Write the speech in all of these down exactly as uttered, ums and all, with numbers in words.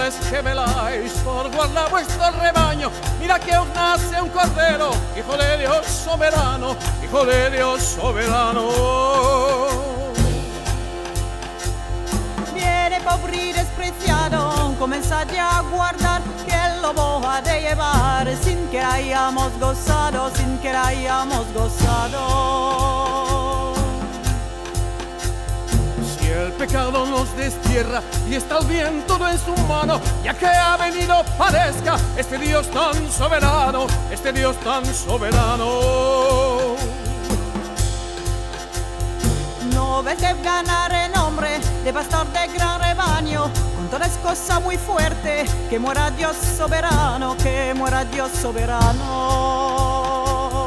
pastores que veláis por guardar vuestro rebaño, mira que os nace un cordero, hijo de Dios soberano, hijo de Dios soberano. Viene pobre y despreciado, comenzad ya a guardar que el lobo ha de llevar, sin que hayamos gozado, sin que hayamos gozado. Si el pecado nos destierra y está el bien todo en su mano, ya que ha venido padezca este Dios tan soberano, este Dios tan soberano. No ves que ganar el nombre de pastor de gran rebaño, con toda es cosa muy fuerte, que muera Dios soberano, que muera Dios soberano.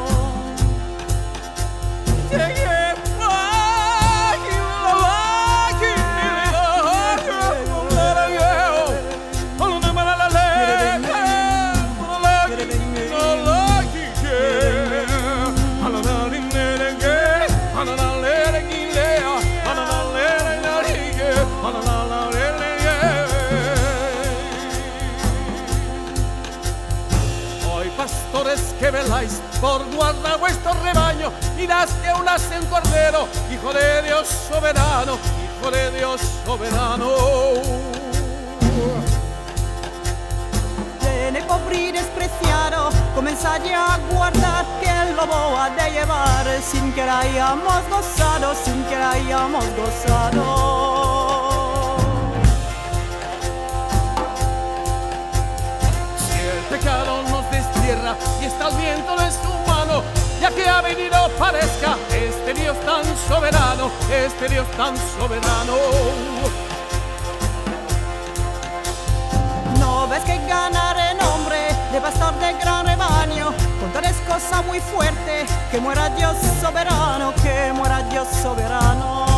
Pastores que veláis por guardar vuestro rebaño, mirad que aún nace un cordero, hijo de Dios soberano, hijo de Dios soberano. Viene pobre y despreciado, comenzad ya a guardar que el lobo ha de llevar, sin que hayamos gozado, sin que hayamos gozado. Pecado nos destierra y está el viento en su mano, ya que ha venido parezca este Dios tan soberano, este Dios tan soberano. No ves que ganar el nombre de pastor de gran rebaño, con toda es cosa muy fuerte, que muera Dios soberano, que muera Dios soberano.